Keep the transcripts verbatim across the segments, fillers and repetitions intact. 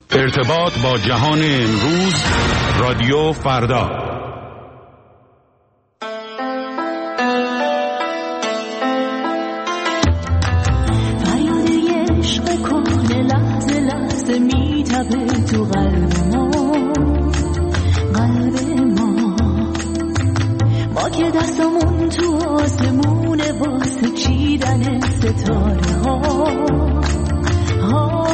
ارتباط با جهان امروز، رادیو فردا. فریاد عشق کهنه لحظه لحظه میتپه تو قلب ما، قلب ما ما که دستمون تو آسمونه واسه چیدن ستاره ها ها.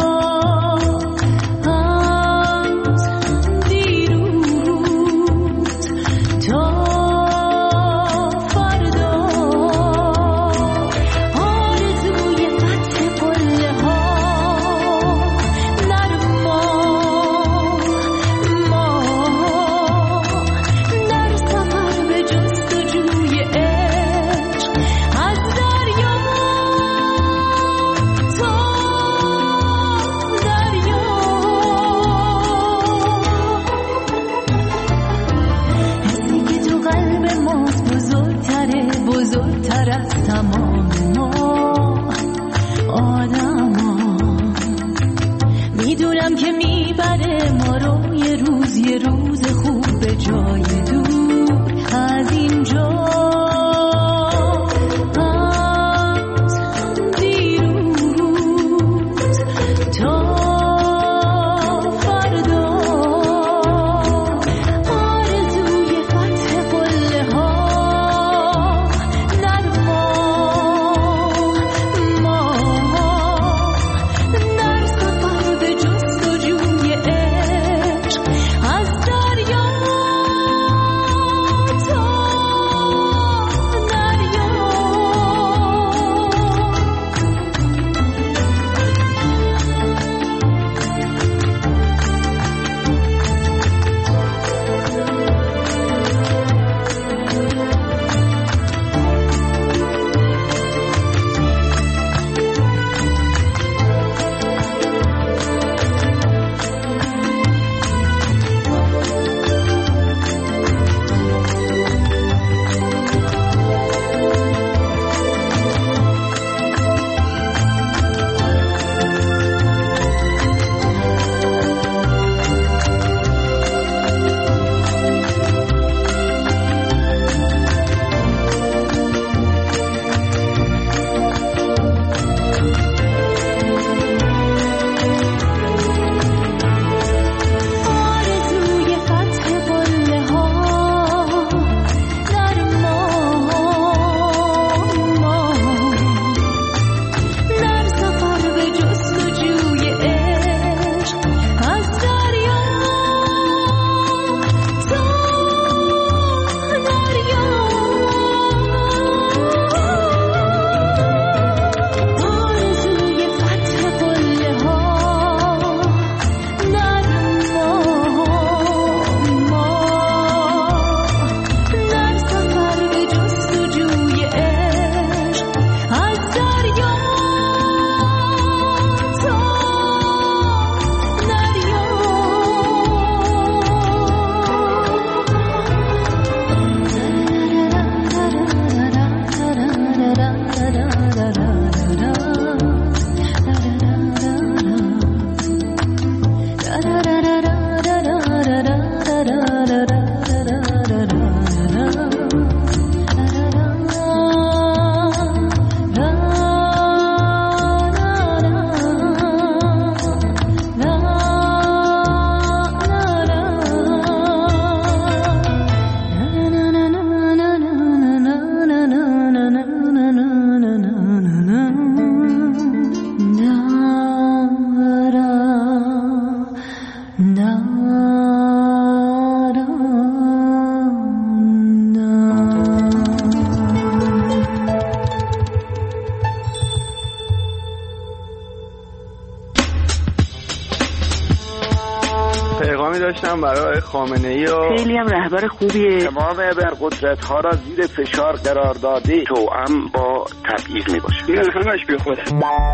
داشتم برای خامنه‌ای و خیلی هم رهبر خوبیه. تمام ابرقدرت‌ها را زیر فشار قرار داده، توأم با تبعیض میباشه. این همش بی خوده.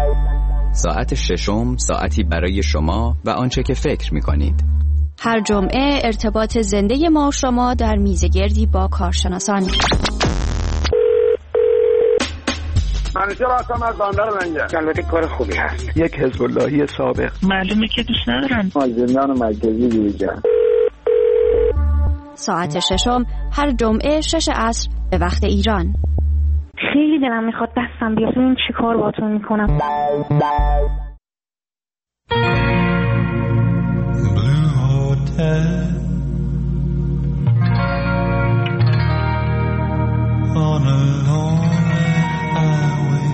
ساعت ششم، ساعتی برای شما و آنچه که فکر میکنید. هر جمعه ارتباط زنده ما و شما در میزگردی با کارشناسان. من منشه راستم از بندر منجه. البته کار خوبی هست. یک حزب اللهی سابق. معلومه که دوست ندارم. زندان مرکزی بیرجان. ساعت ششم هر جمعه شش عصر به وقت ایران. خیلی دلم میخواد دستم بیاد ببین چی کار باهاتون میکنم. Blue Hotel on a lonely highway.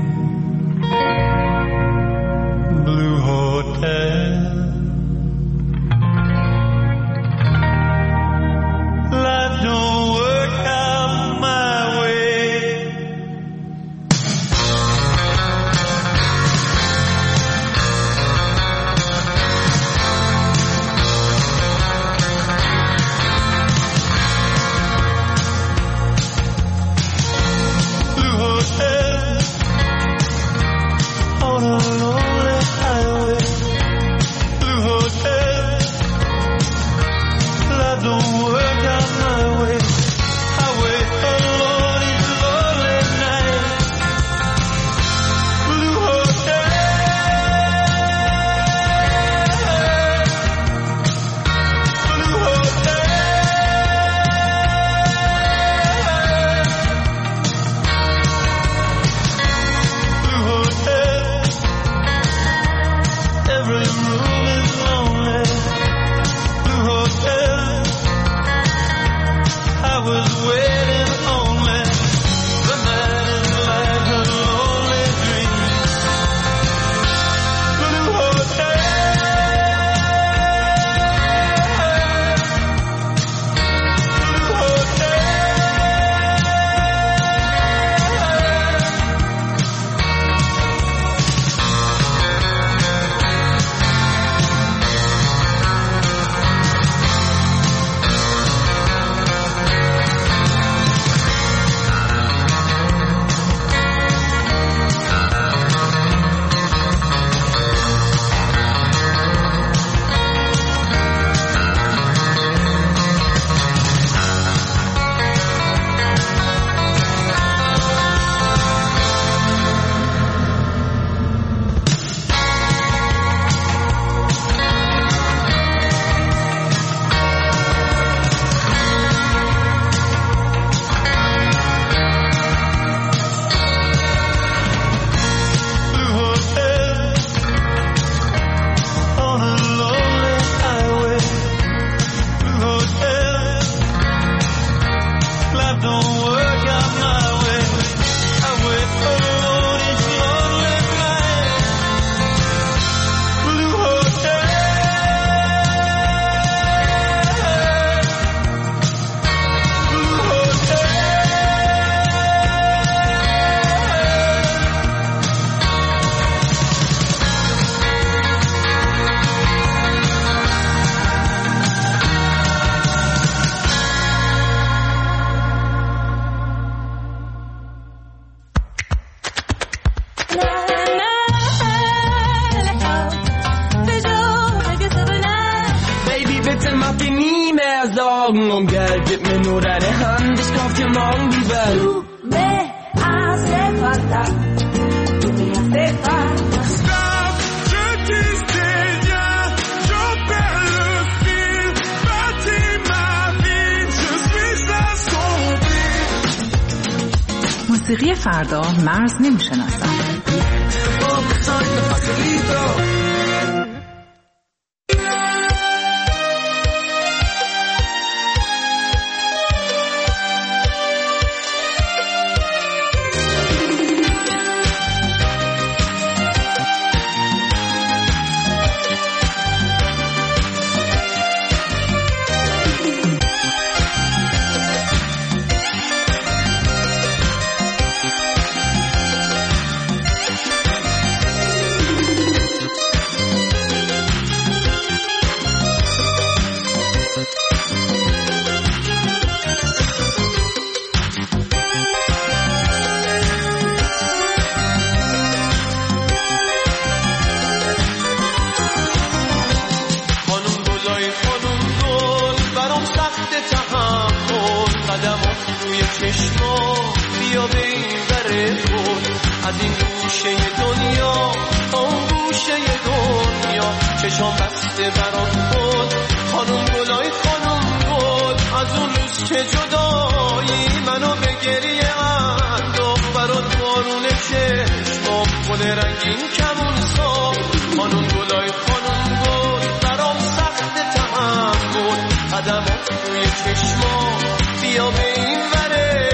Blue Hotel, life don't work out my way. Blue Hotel on a lonely highway. Blue Hotel, life don't work out my way. I wait alone each lonely night. Blue Hotel, Blue Hotel, Blue Hotel. Every room is lonely. Blue Hotel, I was waiting only. The night is like a lonely dream. Blue Hotel, Blue Hotel, Blue Hotel on a lonely highway. Blue Hotel, life don't work out my way. I wait alone each lonely night. Blue Hotel, Blue Hotel. Baby, bitte mach dir nie mehr Sorgen um Geld. Gib mir nur deine Hand, ich kauf dir morgen die Welt. Me hace falta, tú me hace falta. Stop, je disais rien, j'en perds le fil. Bâtis ma vie, je suis assombri. موسیقی فردا مرز نمیشناسم. گوشه دنیا تا اون گوشه دنیا چشام بسته برات بود خانم گلای خانم گل از اون روز که جدایی منو به گریه انداخت برات بارون چشمام گل رنگین کمون ساخت خانم گلای خانم گل برام سخت تحمل قدمات روی چشمام بیا به این وره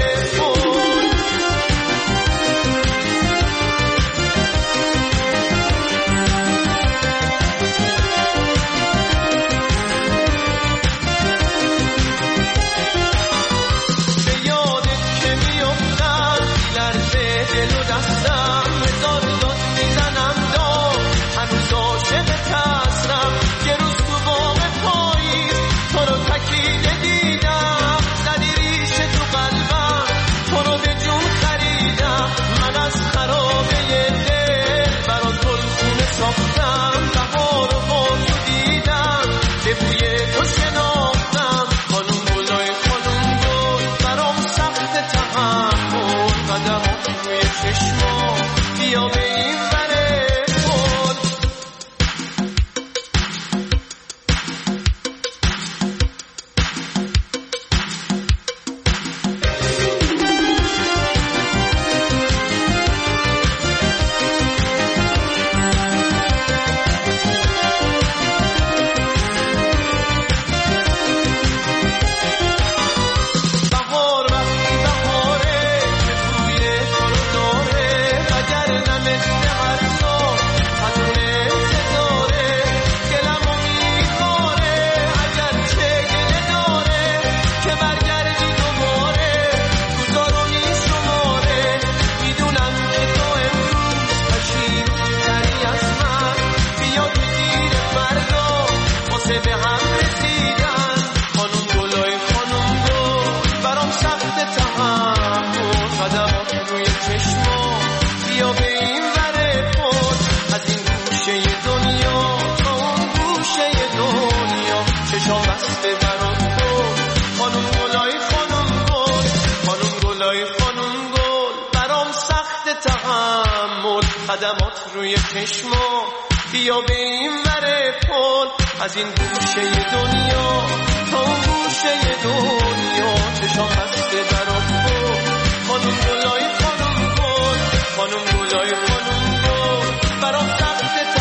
قدمات روی چشما بیا به این وره پل از این گوشه دنیا تا اون گوشه دنیا چشام بسته برات بود خانم گلای خانم گل خانم گلای خانم گل برام سخت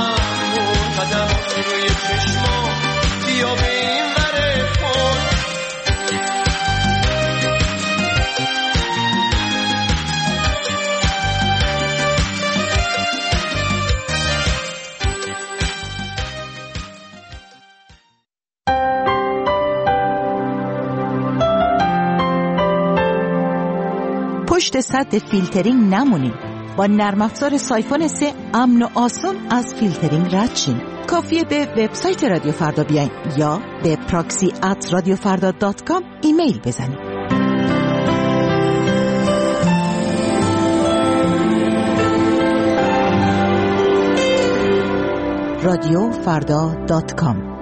تحمل قدمات روی چشما بیا به این وره پل پشت سد فیلترینگ نمونید. با نرم افزار سایفون سه امن و آسان از فیلترینگ رد شین. کافیه به وبسایت رادیو فردا بیاین یا به پراکسی ات رادیو فردا دات کام ایمیل بزنید. رادیو فردا دات کام.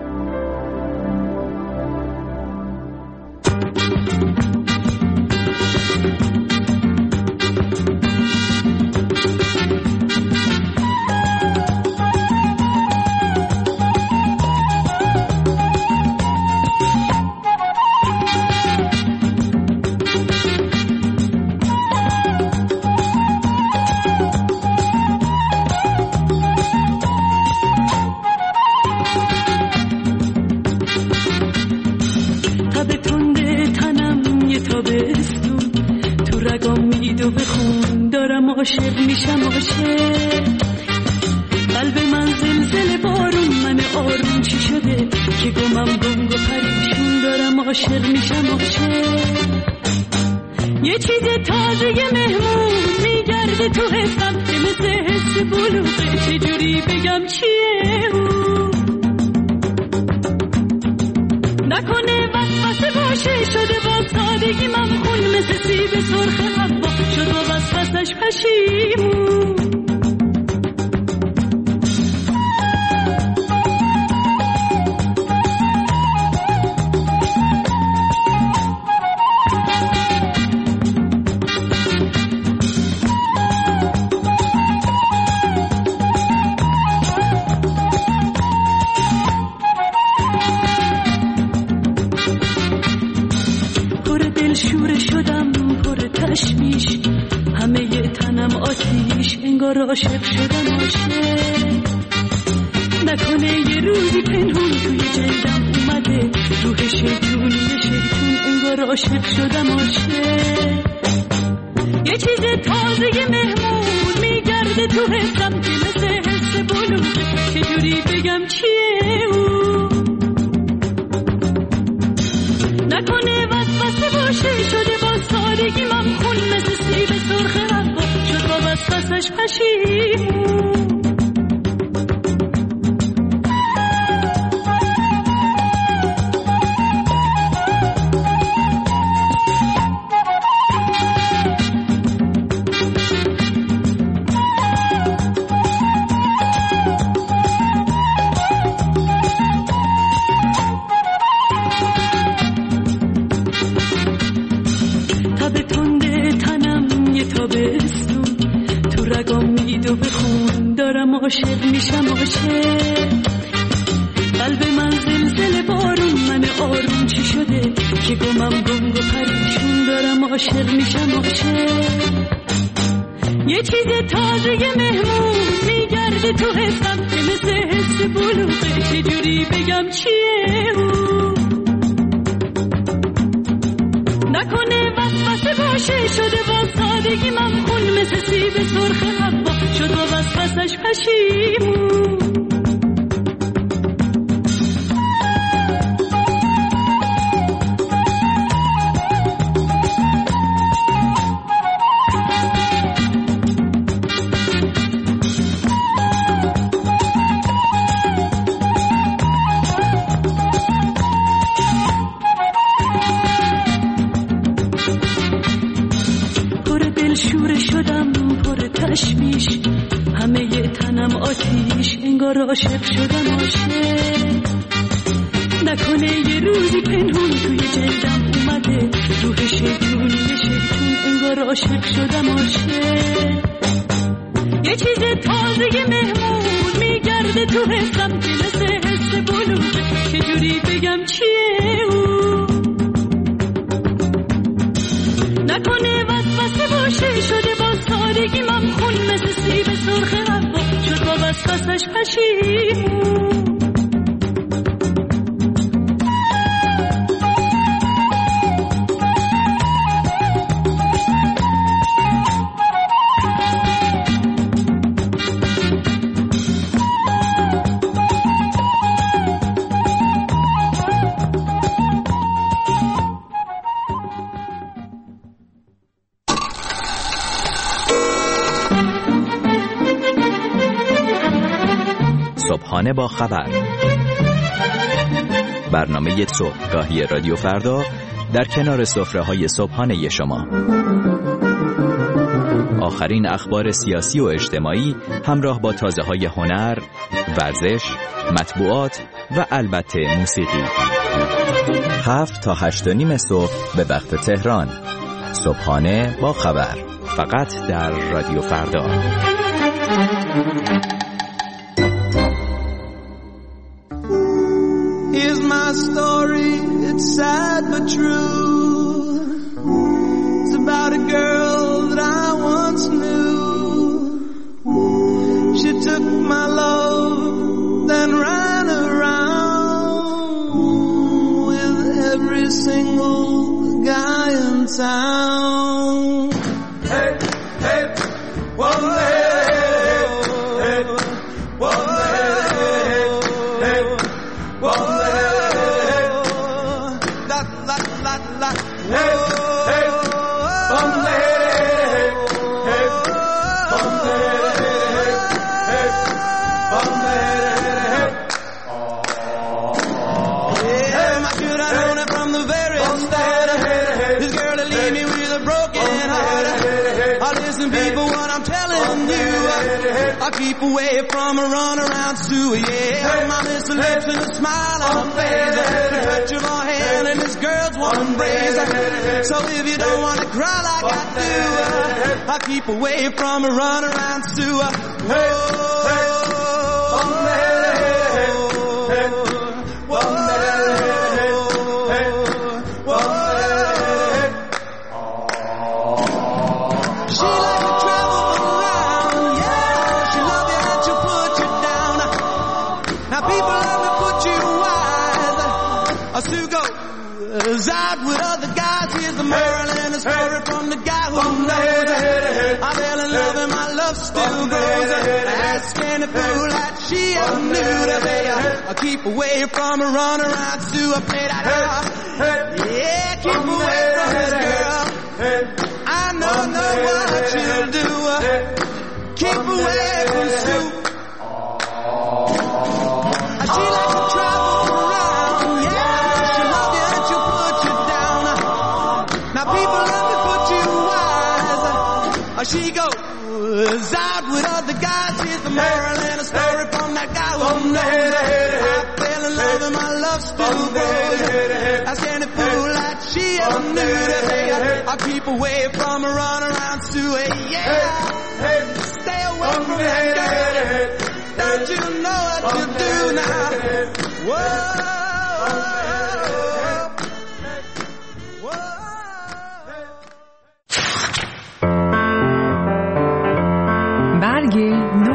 عاشق میشم عاشق قلب من زلزله بارون من آروم چی شده که گمم گنگ و پریشون دارم عاشق میشم عاشق یه چیز تازه مهمون میگرده تو حسم که مثل حس بلوغه چجوری بگم چیه اون نکنه وسوسه باشه شده با سادگی ممخون مثل سیب سرخ حوا شد و وسوسش پشیمون عاشق شدم عاشق. نکنه یه روزی پنهون توی جلدم اومده روح شیطونی شیطون انگار عاشق شدم عاشق. یه چیز تازه مهمون میگرده تو حسم که مثل حس بلوغه، چجوری بگم چیه او؟ نکنه وسوسه باشه شده با سادگی ممخون مثل سیب سرخ حوا شد با وسوسش پشیمون. عاشق میشم عاشق. قلب من زلزله بارون من آروم چی شده که گمم گنگ و پریشون دارم عاشق میشم عاشق. یه چیز تازه مهمون میگرده تو حسم که مثل حس بلوغه، چجوری بگم چیه او؟ نکنه وسوسه باشه شده با سادگی ممخون مثل سیب سرخ حوا شد با وسوسش پشیمون. عاشق شدم عاشق. نکنه یه روزی پنهون توی جلدم اومده روح شیطونی شیطون انگار عاشق شدم عاشق. یه چیز تازه مهمون میگرده تو حسم که مثل حس بلوغه، چجوری بگم چیه او؟ نکنه وسوسه باشه شده با سادگی ممخون مثل سیب سرخ حوا شد با وسوسش پشیمون. صبحانه با خبر، برنامه صبحگاهی رادیو فردا در کنار سفره‌های صبحانه شما. آخرین اخبار سیاسی و اجتماعی همراه با تازه‌های هنر، ورزش، مطبوعات و البته موسیقی. هفت تا هشت و نیم صبح به وقت تهران. صبحانه با خبر، فقط در رادیو فردا. Here's my story, it's sad but true. It's about a girl that I once knew. She took my love, then ran around with every single guy in town. Hey, hey, one day. I keep away from a run around Sue, yeah. My little lips and a smile on her face, the touch of her hand and this girl's one embrace. So if you don't want to cry like I do, I keep away from a run around Sue. Hey, hey, one day, hey, one day, hey, one day. She likes to travel around, yeah. Now people let me put you wise. Sue goes out with other guys. Here's the moral and a story from the guy who knows. I fell in love and my love still grows. Ask any fool that she ever knew that they I keep away from a run around Sue. I played that out. Yeah, keep away from this girl. I know, know what you'll do. Keep away from Sue. She likes to travel around, yeah. She'll love you and she'll put you down. Now people let me put you wise. She goes out with other guys. Here's the moral and a story from that guy who knows. I fell in love and my love still grows. Ask any fool that she ever knew that hey, I'll keep away from a run around Sue. Yeah, stay away from that girl. Don't you know what you do now? Whoa, whoa. برگ نو.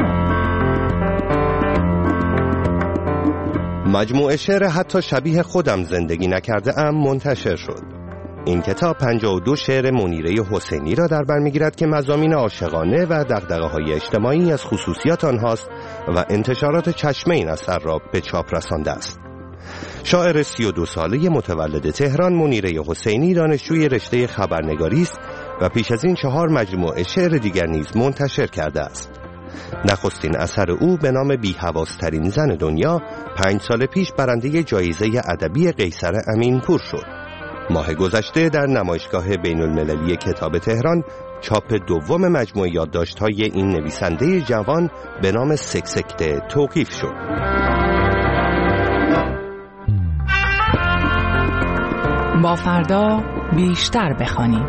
مجموعه شعر حتی شبیه خودم زندگی نکرده ام منتشر شد. این کتاب پنجاه و دو شعر منیره حسینی را در بر می‌گیرد که مضامین عاشقانه و دغدغه‌های اجتماعی از خصوصیات آنهاست و انتشارات چشمه این اثر را به چاپ رسانده است. شاعر سی و دو ساله متولد تهران منیره حسینی دانشجوی رشته خبرنگاری است و پیش از این چهار مجموعه شعر دیگر نیز منتشر کرده است. نخستین اثر او به نام بی‌حواس‌ترین زن دنیا پنج سال پیش برنده جایزه ادبی قیصر امینپور شد. ماه گذشته در نمایشگاه بین المللی کتاب تهران چاپ دوم مجموعه یادداشت‌های این نویسنده جوان به نام سکسکته توقیف شد. با فردا بیشتر بخوانیم.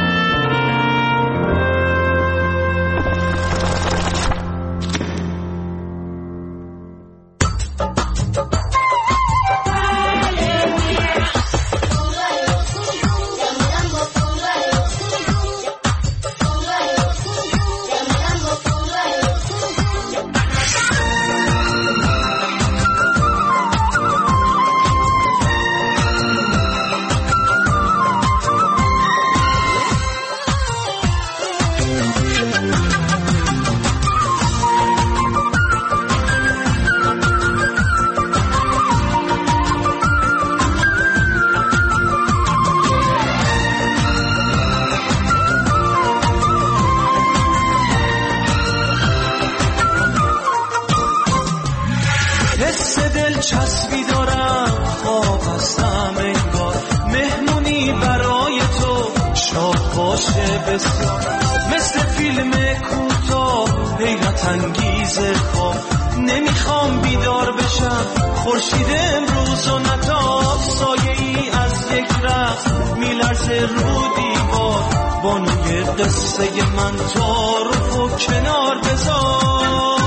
چسبی دارم خواب هستم انگار مهمونی برای تو شاه باشه بسیار مثل فیلم کوتاه حیرت انگیز خواب نمیخوام بیدار بشم خورشید امروز و نتاب سایه ای از یک رقص میلرزه رو دیوار بانوی قصه من تعارف و کنار بذار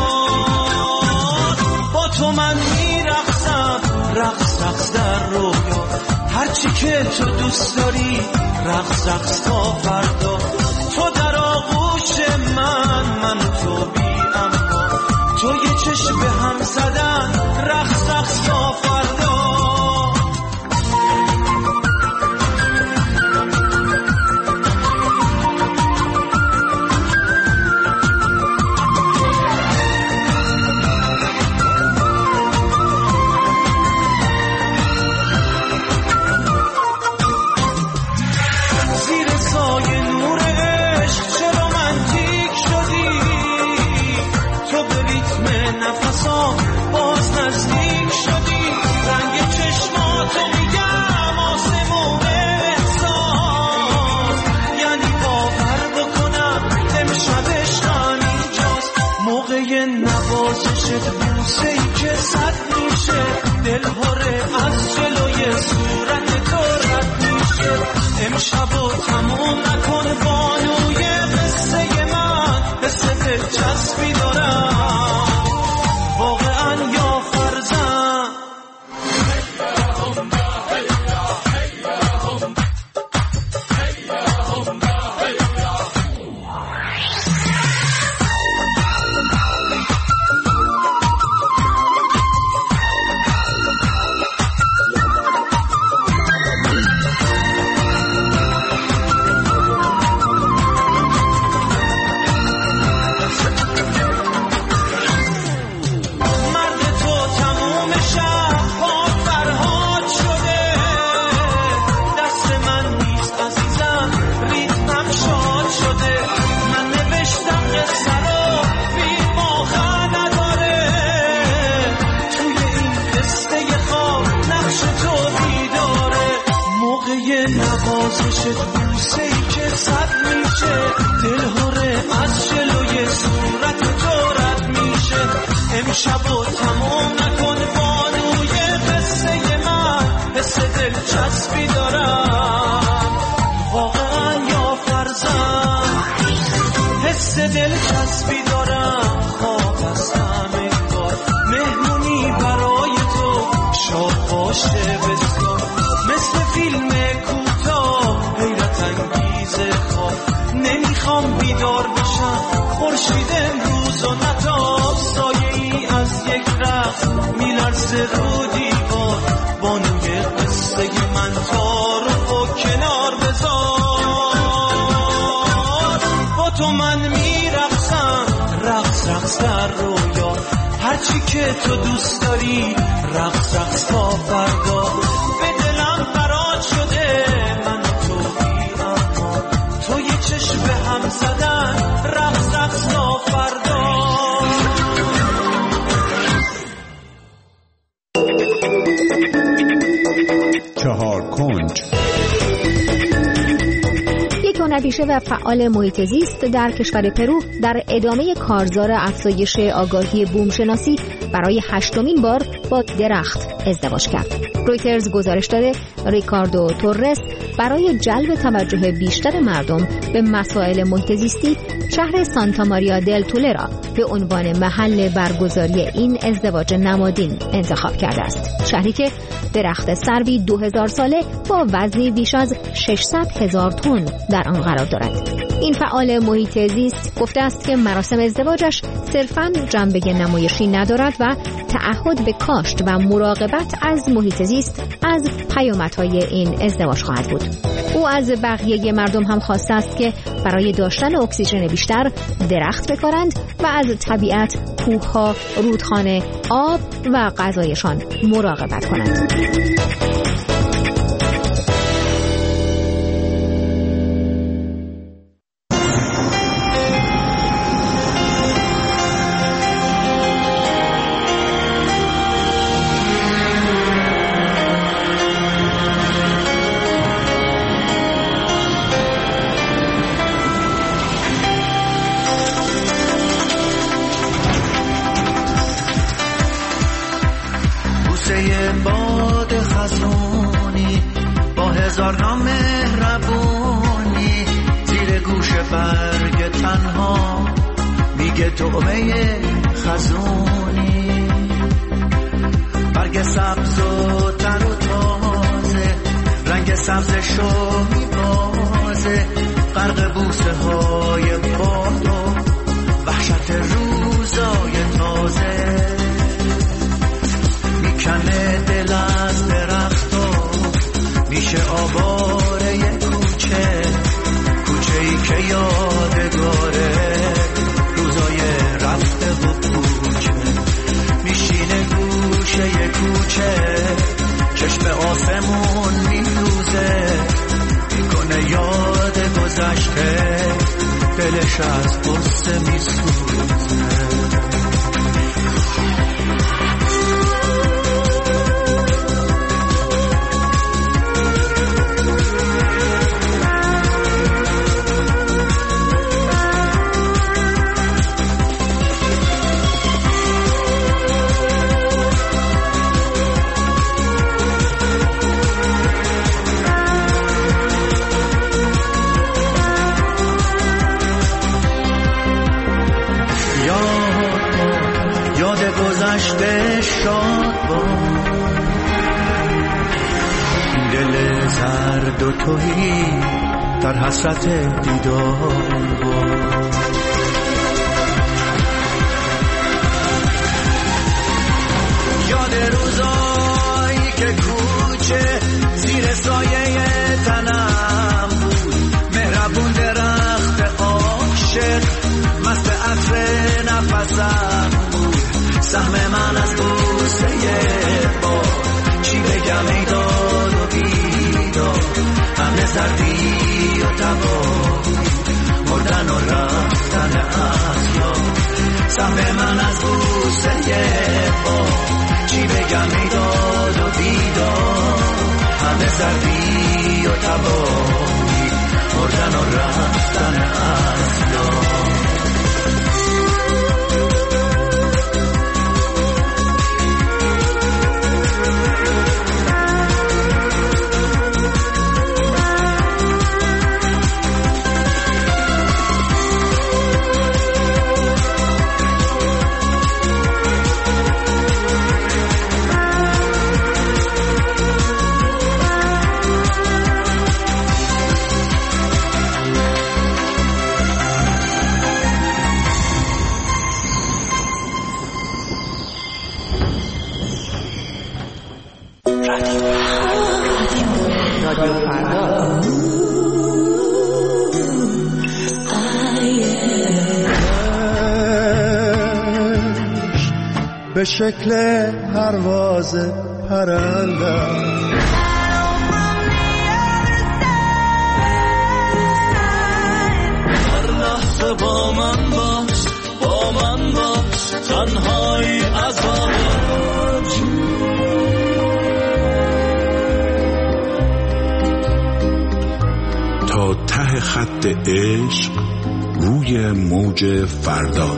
با تو من میرقصم رقص رقص در رویا هرچی که تو دوست داری رقص رقص تا فردا تو در آغوش من من تو بی اما تو یه چشم به هم زدن رقص رقص تا فردا باز نزد بوسه ای که صد میشه دلهاره از جلوی صورت تو رد میشه امشب و تمام نکن بانوی قصه من حس دلچسبی دارم واقعا یا فرزن حس دلچسبی دارم خواب هستم انگار مهمونی برای تو شاد باشه بسیار مثل فیلم کوتاه حیرت انگیز خواب نمیخوام بیدار بشم خورشید امروز و نتاب سایه ای از یک رخت میلرزه رو دیوار بانوی قصه من تارو و کنار بذار با تو من میرقصم رقص رقص در رویا هرچی که تو دوست داری رقص رقص تا فردا به دلم قرار شده من و تو بی اما تو یه چشم به هم زدن رقص رقص تا فردا چهار کنج هنرپیشه و فعال محیط زیست در کشور پرو در ادامه کارزار افزایش آگاهی بومشناسی برای هشتمین بار با درخت ازدواج کرد. رویترز گزارش داده ریکاردو توررس برای جلب توجه بیشتر مردم به مسائل محیط زیستی شهر سانتا ماریا دل تولرا به عنوان محل برگزاری این ازدواج نمادین انتخاب کرده است. شهری که درخت سروی دو هزار ساله با وزنی بیش از ششصد هزار تن در آن قرار دارد. این فعال محیط زیست گفته است که مراسم ازدواجش صرفاً جنبه نمایشی ندارد و تعهد به کاشت و مراقبت از محیط زیست از پیامدهای این ازدواج خواهد بود. او از بقیه مردم هم خواسته است که برای داشتن اکسیژن بیشتر درخت بکارند و از طبیعت، کوه‌ها، رودخانه، آب و غذایشان مراقبت کنند. باد خزونی با هزار نام مهربونی زیر گوش برگ تنها میگه طعمه خزونی برگ سبز و تر و تازه رنگ سبز شو میبازه غرق بوسه های باد و وحشت روزای تازه کنه دل از درختو میشه آواره یه کوچه کوچه ای که یادگاره روزای رفته و کوچه میشینه گوشه یه کوچه چشم آسمون میروزه میکنه یاد گذشته دلش از قصه میسوزه گذشته شاد با دل زرد و توهی در حسرت دیدار با یاد روزایی که کوچه زیر سایه تنم بود مهربون درخت عاشق مست عطر نفسم سهم من از بوسه با چی بگم ای داد و بیداد همه زردی و تبایی مردن و رفتن از یاد سهم من از بوسه با چی بگم ای داد و بیداد همه زردی و تبایی آوردن و رفتن اصلا. به شکل پرواز پرنده هر لحظه با من باش، با من باش، تنهایی عذاب تا ته خط عشق روی موج فردا.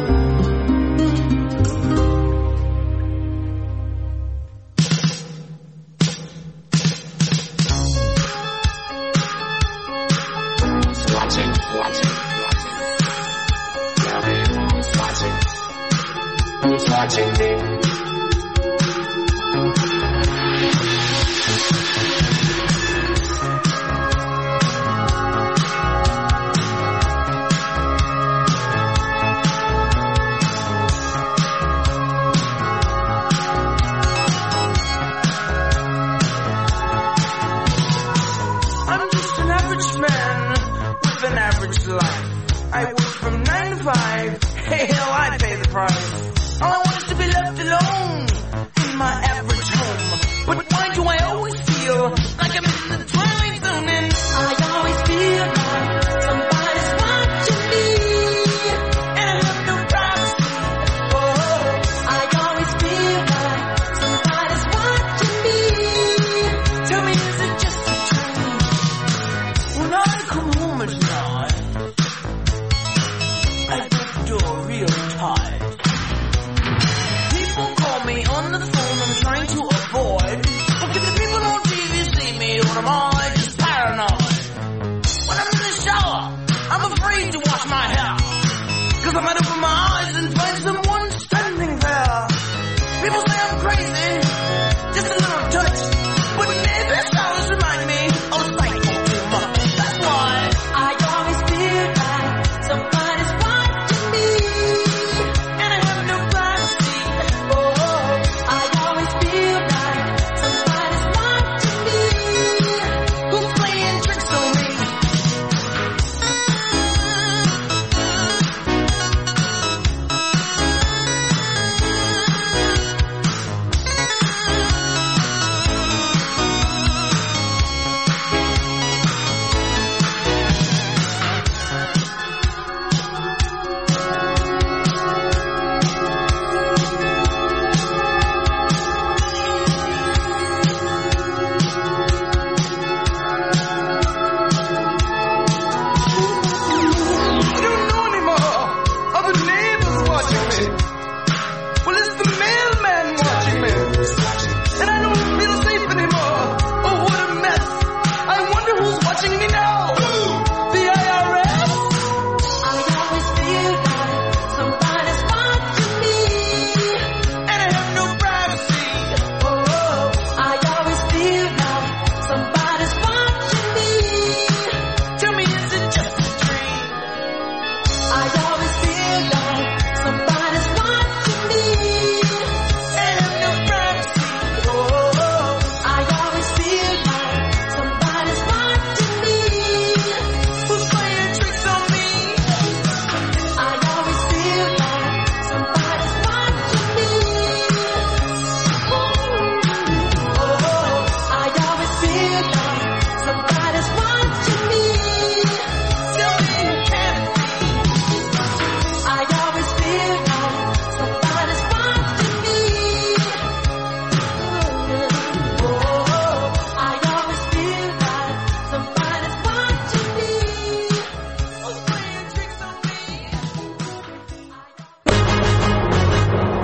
on the phone I'm trying to avoid. But if the people on T V see me, what am I?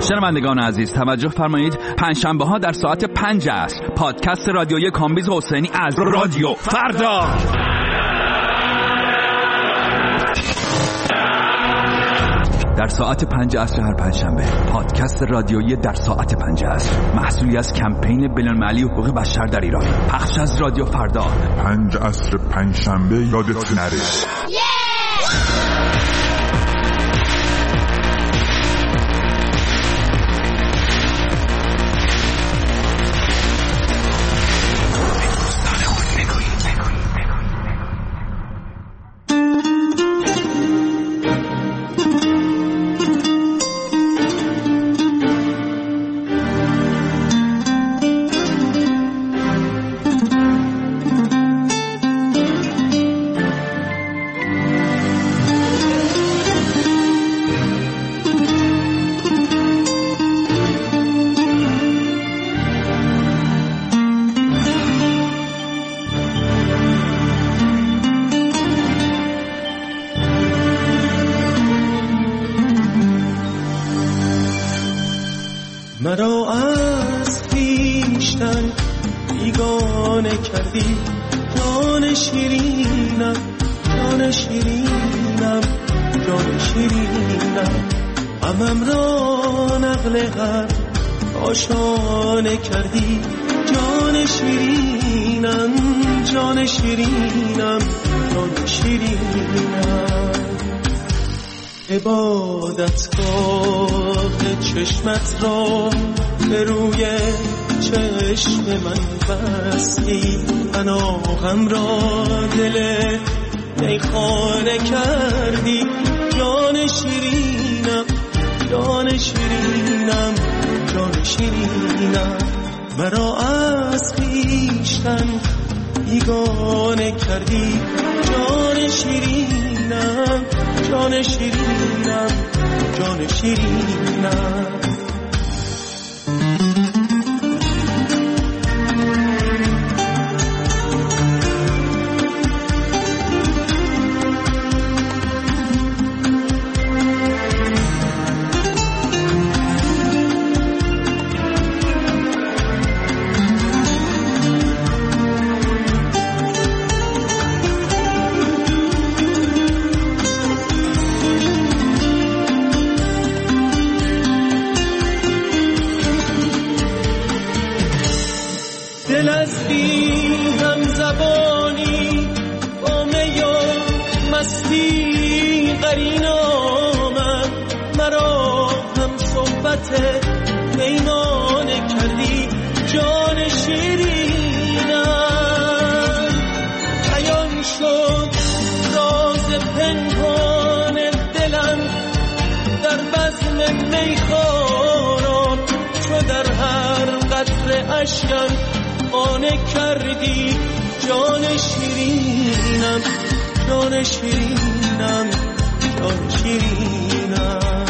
شنوندگان عزیز توجه فرمایید، پنجشنبه ها در ساعت پنج عصر پادکست رادیویی کامبیز حسینی از رادیو فردا در ساعت پنج عصر هر پنجشنبه. پادکست رادیویی در ساعت پنج عصر محصولی از کمپین بین‌المللی حقوق بشر در ایران، پخش از رادیو فردا. پنج عصر پنجشنبه یادت نره. مرا از خویشتن بیگانه کردی، جان شیرینم، جان شیرینم، جان شیرینم. غمم را نقل هر آشانه کردی، جان شیرینم، جان شیرینم، جان شیرینم. عبادتگاه چشمت را به روی چشم من بستی، پناهم را دل میخانه کردی، جان شیرینم، جان شیرینم، جان شیرینم. مرا از خویشتن بیگانه کردی، جان شیرینم، جان شیرینم، جان شیرینم. دل از بی هم زبانی با می و مستی قرین آمد، مرا هم صحبت میمانه کردی، جان شیرینم. عیان شد راز پنهان دلم در بزم میخواران، چو در هر قطره اشکم آنه کردی، جان شیرینم، جان شیرینم، جان شیرینم.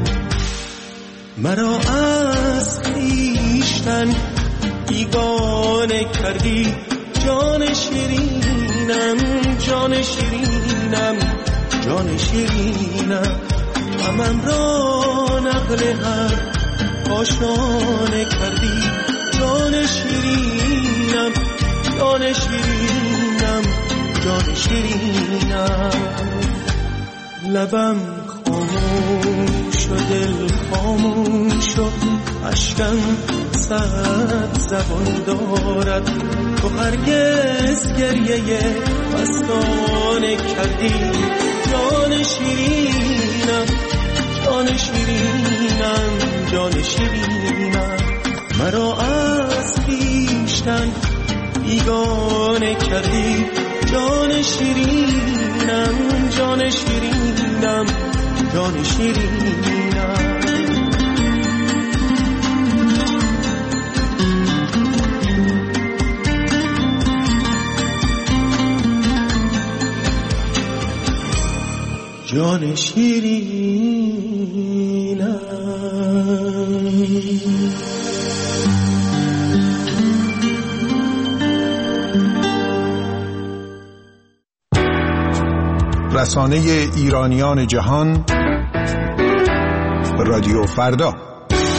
مرا از خویشتن بیگانه کردی، جان شیرینم، جان شیرینم، جان شیرینم. غمم را نقل هر آشانه کردی، جان شیرینم، جان شیرینم، جان شیرینم. لبم خاموش و دل خاموش و اشکم صد زبان دارد، تو هرگز گریه مستانه کردی، جان شیرینم، جان شیرینم، جان شیرینم. مرا از خویشتن بیگانه کردی، جان شیرینم، جان شیرینم، جان شیرینم. جان شیرینم. رسانه ایرانیان جهان، رادیو فردا.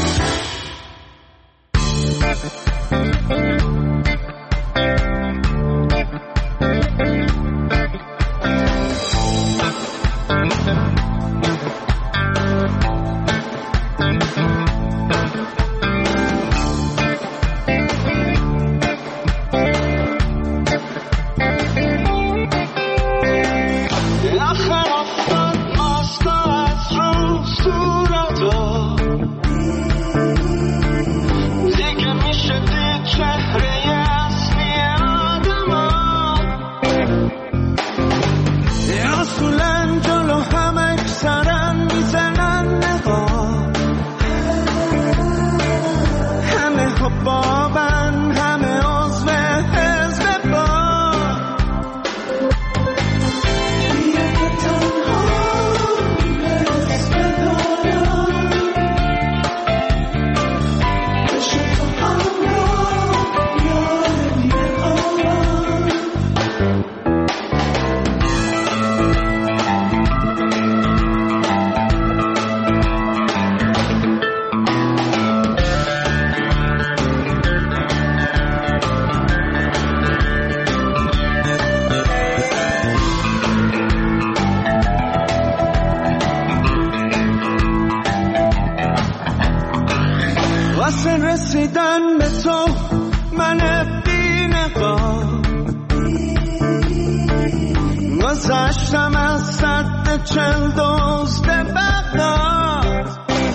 تو من بی‌نقاب گذشتم از سد چل دزد بغداد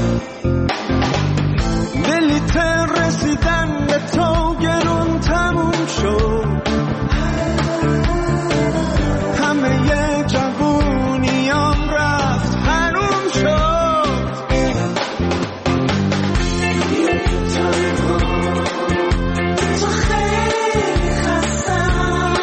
بلیت رسیدن به تو گرون تموم شد همه ی جوونیام رفت حروم شد تو خیلی خستم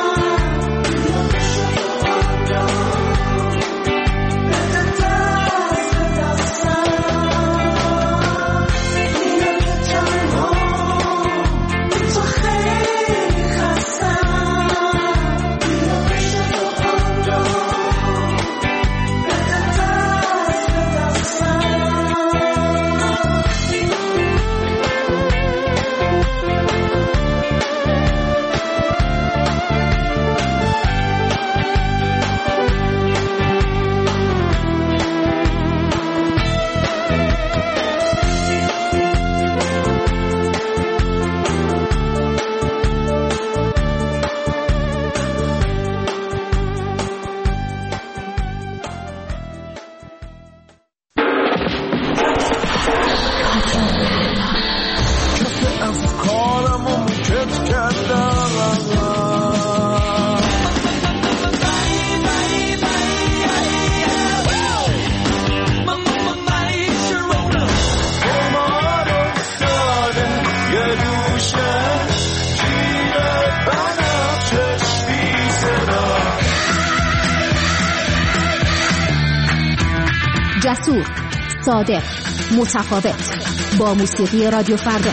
جسور، صادق، متفاوت، با موسیقی رادیو فردا.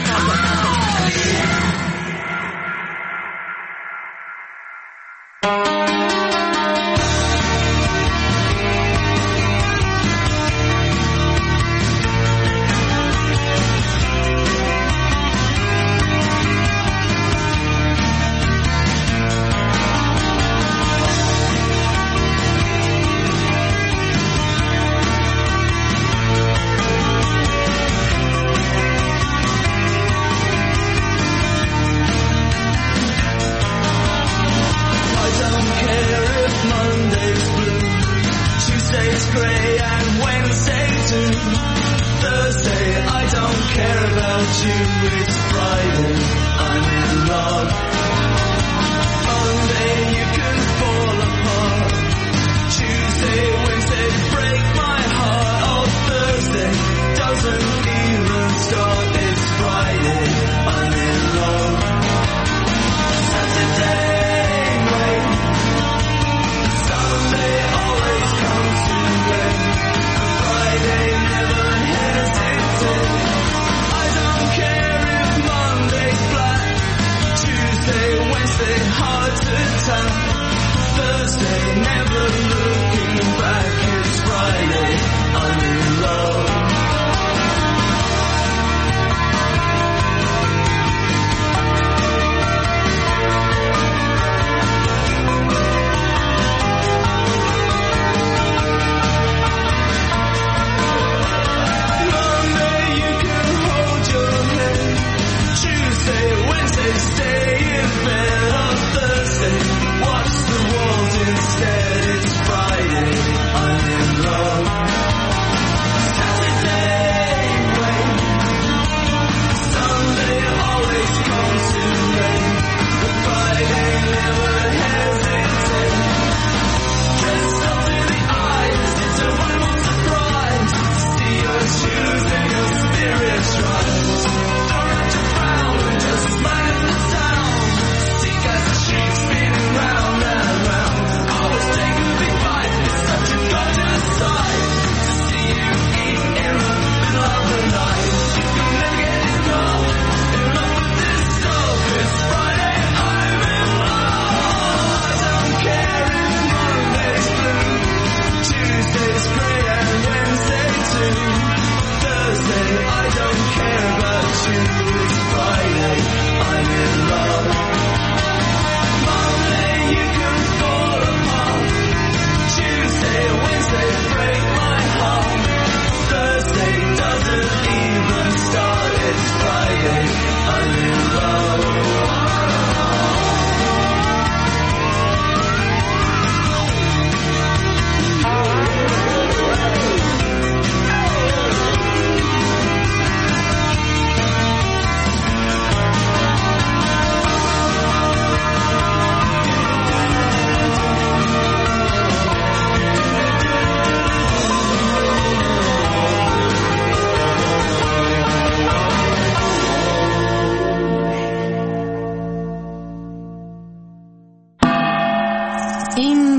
I was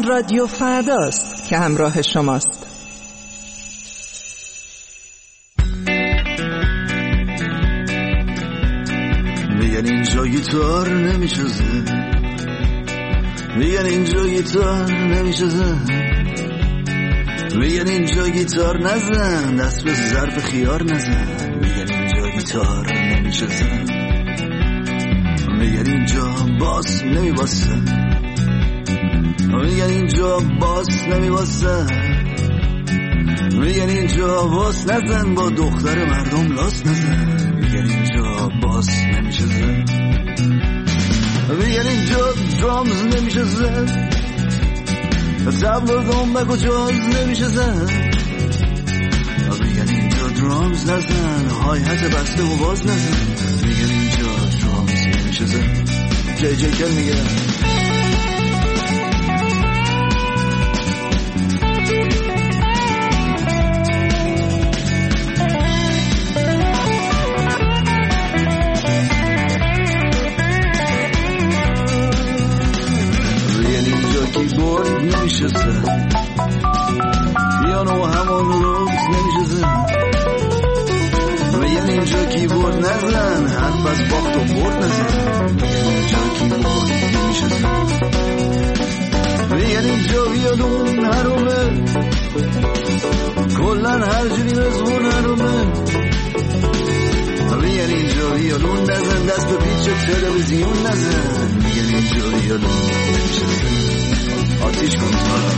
رادیو فرداست که همراه شماست. میگن اینجا گیتار نمیشه زد، میگن اینجا گیتار نمیشه زد، میگن اینجا گیتار نزن، دست به ظرف خیار نزن، میگن اینجا گیتار نمیشه زد، میگن اینجا باس نمیباسه، میگن اینجا باس نمیباسه، میگن اینجا باس نزن، با دختر مردم لاس نزن، میگن اینجا باس نمیشه زد، میگن اینجا درامز نمیشه زد، تبل و دنبک و جاز نمیشه زد، میگن اینجا درامز نزن، های حت بسته و باز نزن، میگن اینجا درامز نمیشه زد. جی جی کل میگه کیبورد نمیشه زد، پیانو همون روز نمیشه زد، میگن اینجا کیبورد نزن، حرف از باخت و برد نزن، میگن اینجا کیبورد نمیشه زد، میگن اینجا ویولون حرومه، کلن هر جوری مزمون حرومه، میگن اینجا ویولون نزن، دست به پیچ تلویزیون نزن، میگن اینجا ویولون نمیشه زد. آتیش کن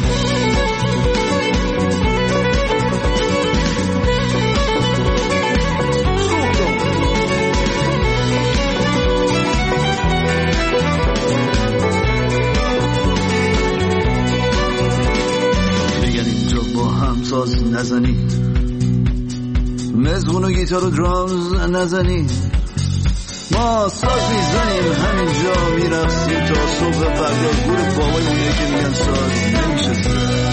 میگن اینجا با هم ساز نزنی، مزغون و گیتار و درامز نزنی، ما ساز میزنیم همینجا میرقصیم تا صبح فردا، گور بابای اونه که میگن ساز نمیشه زد.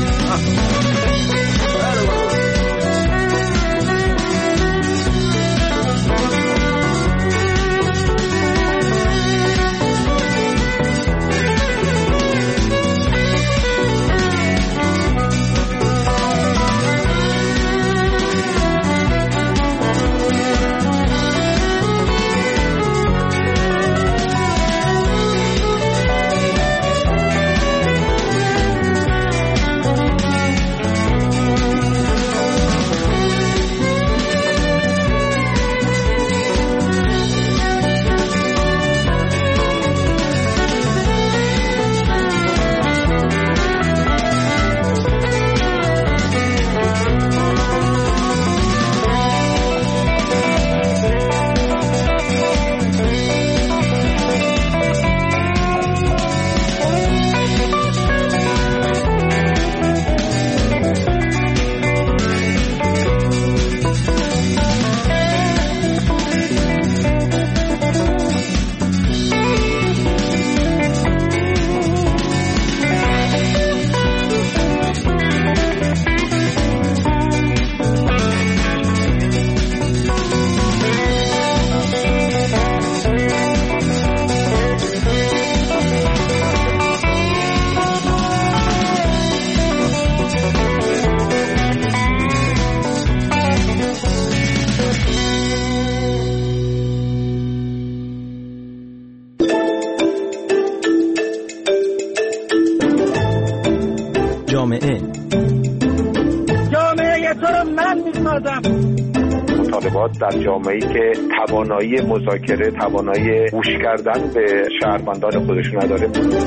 مطالبات در جامعه‌ای که توانایی مذاکره، توانایی گوش کردن به شهروندان خودشون نداره.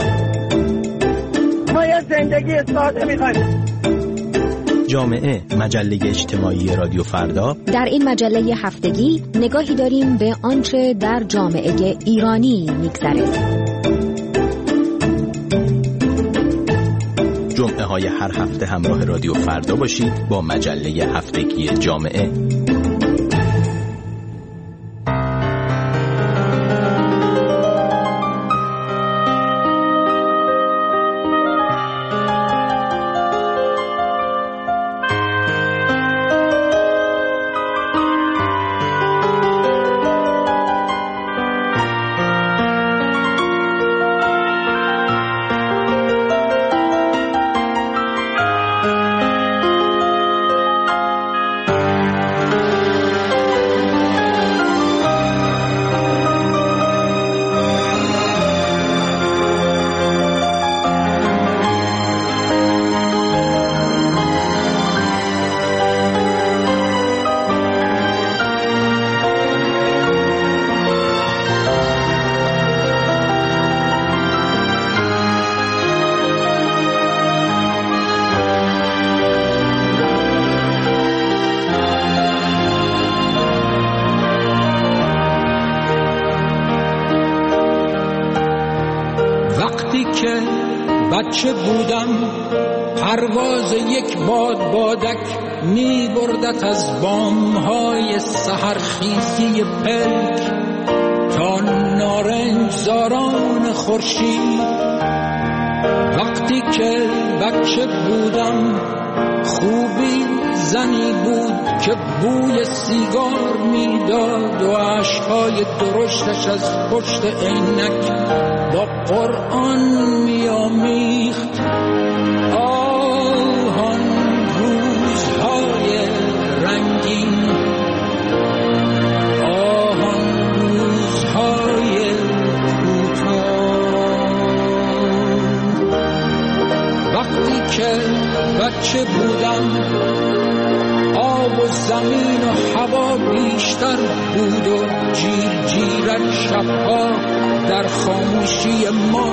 ما یه زندگی ساده می‌خوایم. جامعه، مجله اجتماعی رادیو فردا. در این مجله هفتگی نگاهی داریم به آنچه در جامعه ایرانی می‌گذره. جمعه های هر هفته همراه رادیو فردا باشید با مجله هفتگی جامعه. وقتی که بچه بودم پرواز یک باد بادک می بردت از بامهای سحرخیزی پلک تا نارنج زاران خورشید. وقتی که بچه بودم خوبی زنی بود که بوی سیگار میداد و اشکای درشتش از پشت عینک با قرآن میامیخت. آهان روزهای رنگین، آهان روزهای کوتاه. وقتی که بچه بودم آب و زمین و هوا بیشتر بود و جیر جیرک شبها در خاموشی ما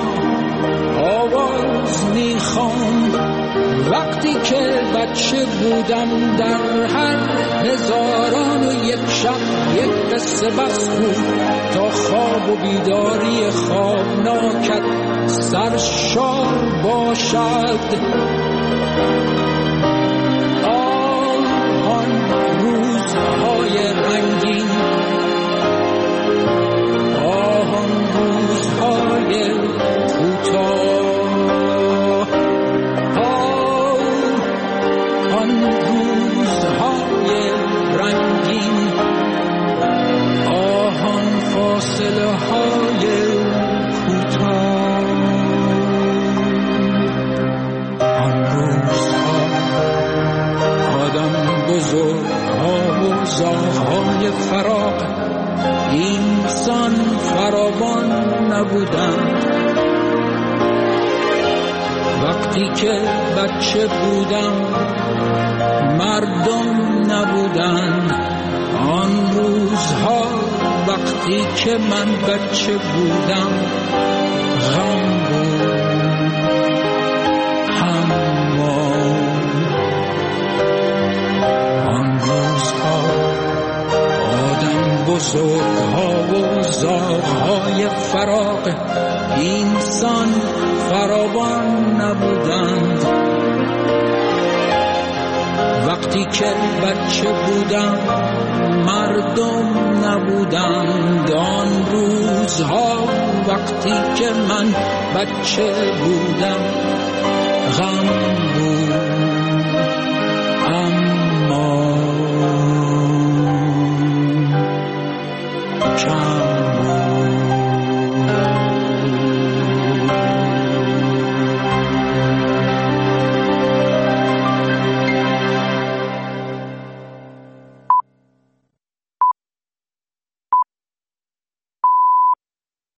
آواز میخواند. وقتی که بچه بودم در هر هزاران و یک شب یک قصه بس بود تا خواب و بیداری خوابناکت سرشار باشد. آهان روزهای رنگین، آهان روزهای کوتاه، آهان روزهای رنگین، آهان فاصله های کوتاه. آن روزها آدم بزرگها و زاغهای فراق اینسان فراوان نبودند. وقتی که بچه بودم مردم نبودند. آن روزها وقتی که من بچه بودم غم بود. آن روزها آدم بزرگها و زاغهای فراق اینسان فراوان نبودند. وقتی که بچه بودم مردم نبودند. آن روزها وقتی که من بچه بودم غم بود.